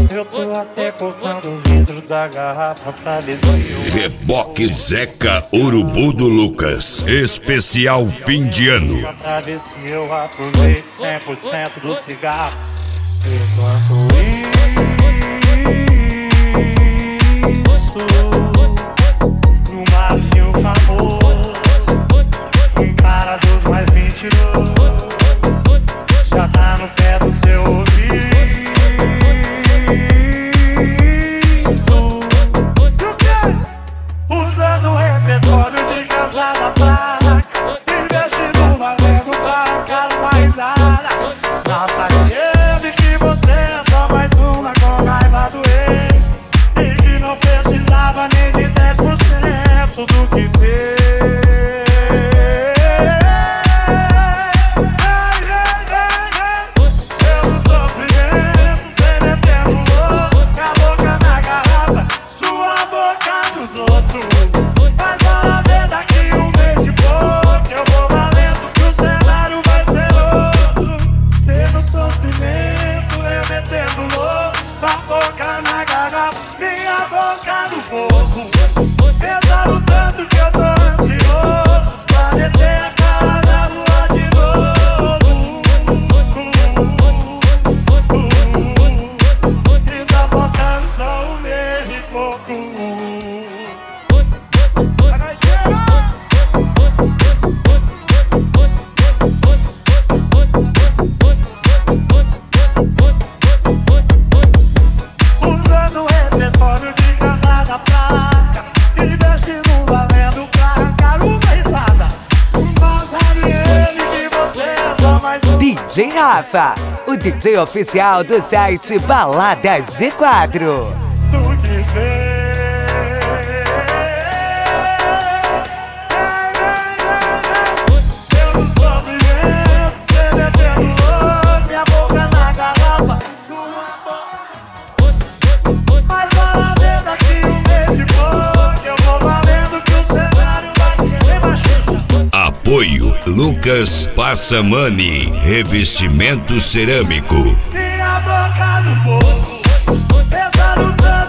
Eu tô até cortando o vidro da garrafa pra ver se eu... Reboque Zeca Urubu do Lucas, especial fim de ano. Pra ver se eu aproveito 100% do cigarro. Enquanto isso, no barzinho famoso, um cara dos mais mentirosos já tá no pé do seu ouvido. Usando o repertório de cantada fraca, investindo valendo pra cara mais ara. Nossa, ele que você é só mais uma com raiva do ex, e que não precisava nem de 10% do que fez. Pelo sofrimento, cê metendo louco, com a boca na garrafa, sua boca nos outros. Mas bora ver daqui um mês e pouco, eu vou valendo que o cenário vai ser outro. Cê no sofrimento, eu metendo louco, sua boca na garrafa, minha boca no fogo. Pesado tanto que eu tô ansioso pra meter a cara na lua de novo. E tá faltando só um mês e pouco. Usando o repertório de cantada fraca, investindo valendo pra arrancar uma risada. Mas sabe ele que você é só mais um DJ Rafa, o DJ oficial do site Balada G4. do que fez. Pelo sofrimento, cê metendo louco, minha boca na garrafa, sua boca. Mas bora ver daqui um mês e pouco, eu vou valendo que o cenário vai ser bem machista. Apoio Lucas Passamani, revestimento cerâmico. Minha boca no fogo, pesado tanto